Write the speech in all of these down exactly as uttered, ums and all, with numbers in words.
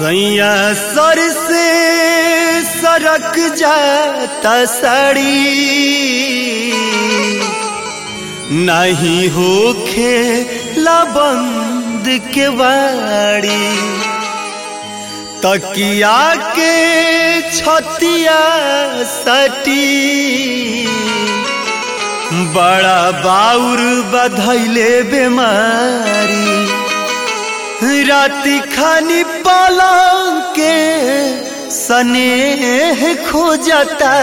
सैया सर से सरक जाता साड़ी नहीं होखे लबंद के वाड़ी तकिया के छतिया सटी बड़ा बाउर बधैले बेमारी राती खानी पलंग के स्नेह खोजता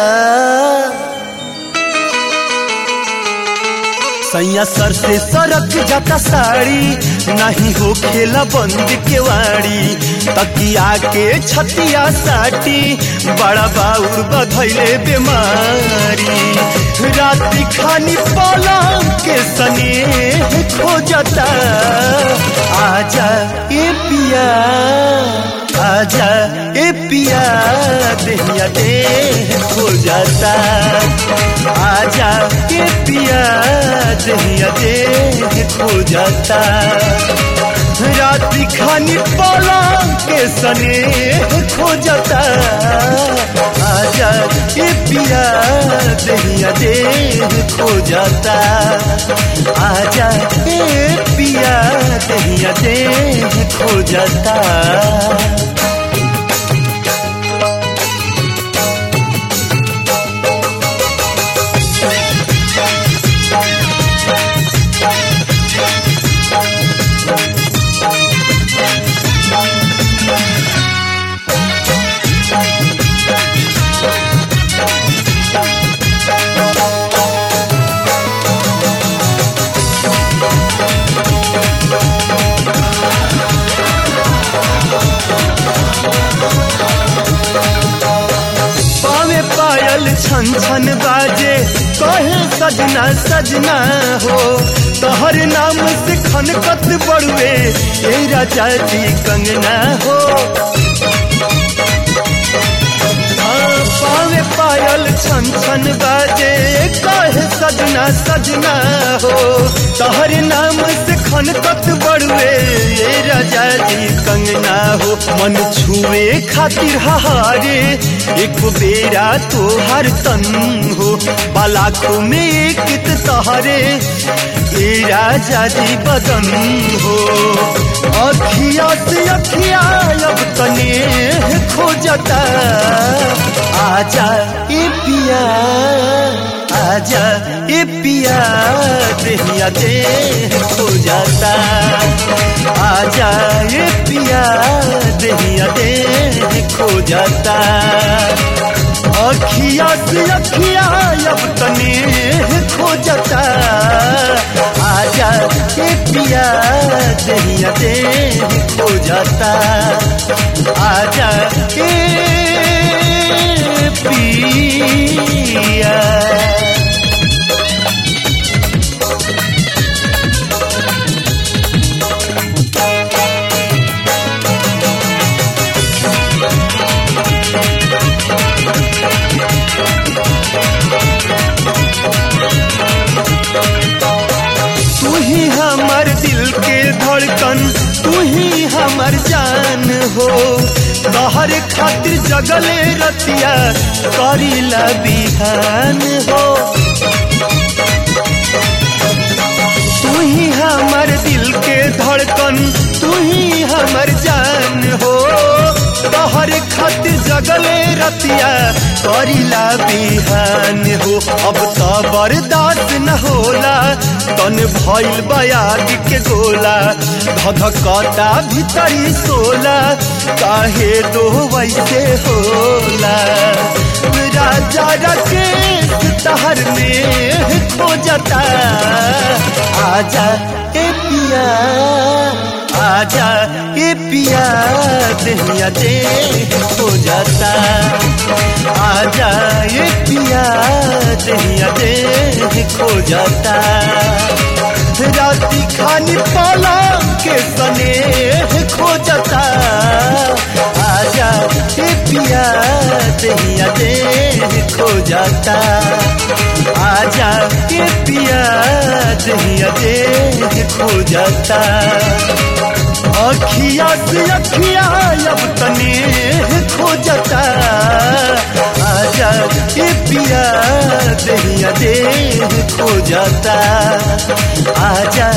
सैया सर से सरक जाता साड़ी नहीं हो खेला बंद के वाड़ी तकिया के छतिया साटी बड़ा बाउर बधैले बेमारी राती खानी पलंग के स्नेह खोजता आजा ए पिया आजा ए पिया देहिया देह खोजता आजा ए पिया देहिया देह खोजता राती खानी पलंग के स्नेह खोजता आजा ए पिया देहिया देह खोजता आजा ए पिया देहिया देह खोजता छन छन बाजे कहे सजना सजना हो तोहर नाम से खनकत बड़ुए ए राजा जी कंगना हो पावे पायल छन छन बाजे कहे सजना सजना हो तोहर नाम से खनकत बड़ुए ए राजा जी कंगना हो मन छुए खातिर हारे एक बेरा तोहर तन हो बालाखों में एक तहरे ए राजा जी बदन हो अखिया से अखिया अब तने खोजता आजा ए पिया आजा ए पिया देहिया देह खोजता आजा ए पिया देहिया देह खोजता अखिया से अखिया अब तने खोजता आजा ए पिया देहिया देह खोजता आजा ए पिया धड़कन तू ही हमर जान हो तोहर खातिर जगले रतिया करीला बिहान हो तू ही हमर दिल के धड़कन तू ही हमर जान हो तोहर खातिर जगले रतिया करीला बिहान हो अब तो बर्दाश्त न होला तन भइल बयाग के गोला धधकता भीतरी सोला काहे दो वैसे होला राजा राकेश तहर में खोजता आजा ए पिया आजा ए पिया देहिया देह खोजता आजा ए पिया देहिया देह खोजता राती खानी पलंग के स्नेह खोजता आजा ए पिया देहिया देह खोजता आजा ए पिया देहिया देह खोजता अखिया से अखिया अब तने खोजता आजा ए पिया दहिया देह खोजता आजा